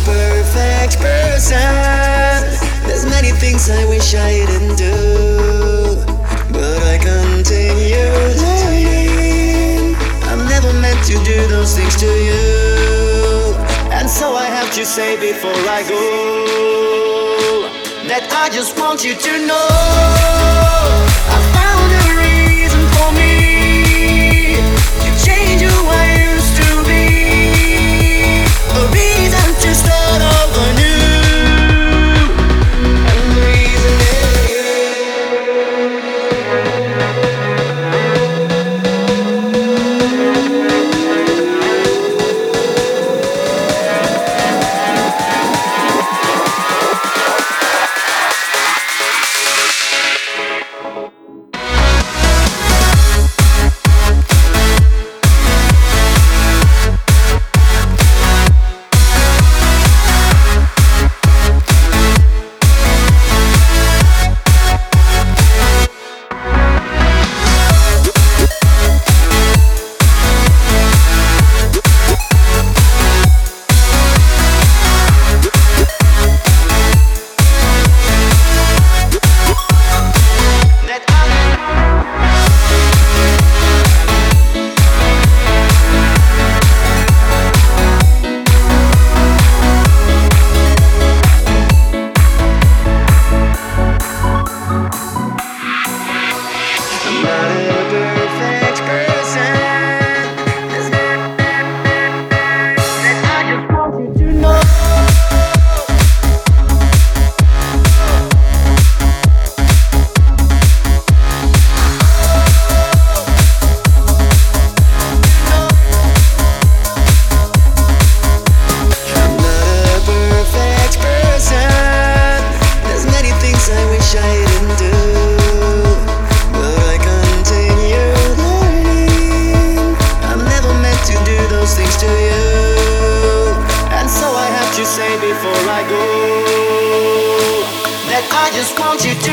perfect person. There's many things I wish I didn't do, but I continue learning. I'm never meant to do those things to you, and so I have to say before I go that I just want you to know I found a reason for me to change who I used to be, a reason to start over new, and the reason is before I go that I just want you to